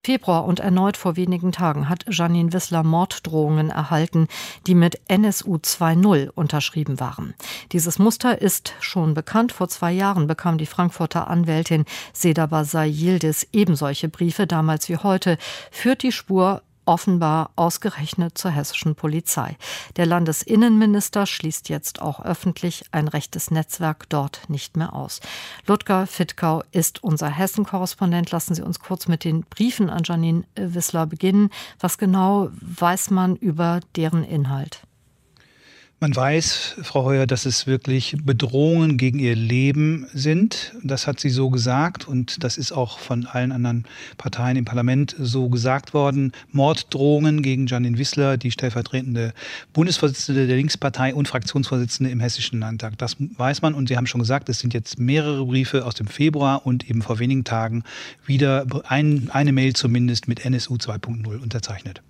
Februar und erneut vor wenigen Tagen hat Jeanine Wissler Morddrohungen erhalten, die mit NSU 2.0 unterschrieben waren. Dieses Muster ist schon bekannt. Vor 2 Jahren bekam die Frankfurter Anwältin Seda Basay Yildiz eben solche Briefe, damals wie heute, führt die Spur offenbar ausgerechnet zur hessischen Polizei. Der Landesinnenminister schließt jetzt auch öffentlich ein rechtes Netzwerk dort nicht mehr aus. Ludger Fittkau ist unser Hessen-Korrespondent. Lassen Sie uns kurz mit den Briefen an Jeanine Wissler beginnen. Was genau weiß man über deren Inhalt? Man weiß, Frau Heuer, dass es wirklich Bedrohungen gegen ihr Leben sind. Das hat sie so gesagt und das ist auch von allen anderen Parteien im Parlament so gesagt worden. Morddrohungen gegen Jeanine Wissler, die stellvertretende Bundesvorsitzende der Linkspartei und Fraktionsvorsitzende im Hessischen Landtag. Das weiß man und Sie haben schon gesagt, es sind jetzt mehrere Briefe aus dem Februar und eben vor wenigen Tagen wieder eine Mail zumindest mit NSU 2.0 unterzeichnet.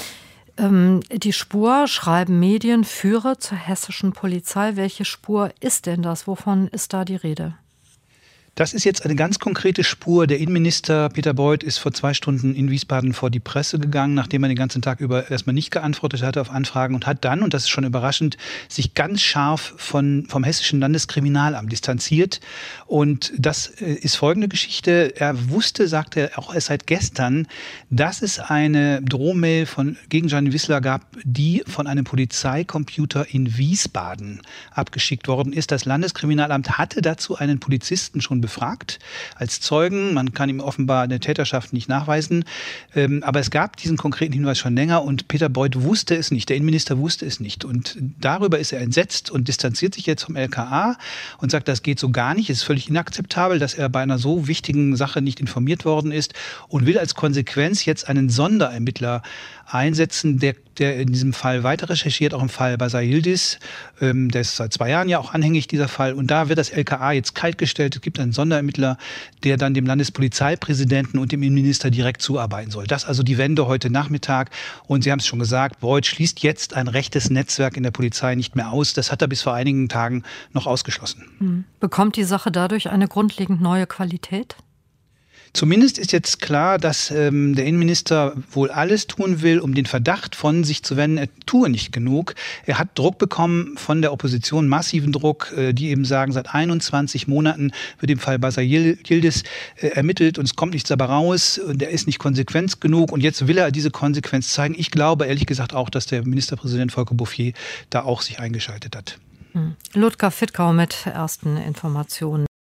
Die Spur, schreiben Medien, führe zur hessischen Polizei. Welche Spur ist denn das? Wovon ist da die Rede? Das ist jetzt eine ganz konkrete Spur. Der Innenminister Peter Beuth ist vor 2 Stunden in Wiesbaden vor die Presse gegangen, nachdem er den ganzen Tag über erstmal nicht geantwortet hatte auf Anfragen und hat dann, und das ist schon überraschend, sich ganz scharf vom Hessischen Landeskriminalamt distanziert. Und das ist folgende Geschichte. Er wusste, sagte er auch erst seit gestern, dass es eine Drohmail gegen Jeanine Wissler gab, die von einem Polizeicomputer in Wiesbaden abgeschickt worden ist. Das Landeskriminalamt hatte dazu einen Polizisten schon befragt als Zeugen. Man kann ihm offenbar eine Täterschaft nicht nachweisen. Aber es gab diesen konkreten Hinweis schon länger und Peter Beuth wusste es nicht. Der Innenminister wusste es nicht. Und darüber ist er entsetzt und distanziert sich jetzt vom LKA und sagt, das geht so gar nicht. Es ist völlig inakzeptabel, dass er bei einer so wichtigen Sache nicht informiert worden ist und will als Konsequenz jetzt einen Sonderermittler einsetzen, der in diesem Fall weiter recherchiert, auch im Fall Basay Yildiz. Der ist seit 2 Jahren ja auch anhängig, dieser Fall. Und da wird das LKA jetzt kaltgestellt. Es gibt einen Sonderermittler, der dann dem Landespolizeipräsidenten und dem Innenminister direkt zuarbeiten soll. Das also die Wende heute Nachmittag. Und Sie haben es schon gesagt, Beuth schließt jetzt ein rechtes Netzwerk in der Polizei nicht mehr aus. Das hat er bis vor einigen Tagen noch ausgeschlossen. Bekommt die Sache dadurch eine grundlegend neue Qualität? Zumindest ist jetzt klar, dass der Innenminister wohl alles tun will, um den Verdacht von sich zu wenden, er tue nicht genug. Er hat Druck bekommen von der Opposition, massiven Druck, die eben sagen, seit 21 Monaten wird im Fall Basay Yildiz ermittelt und es kommt nichts dabei raus. Und er ist nicht konsequent genug und jetzt will er diese Konsequenz zeigen. Ich glaube ehrlich gesagt auch, dass der Ministerpräsident Volker Bouffier da auch sich eingeschaltet hat. Ludger Fittkau mit ersten Informationen.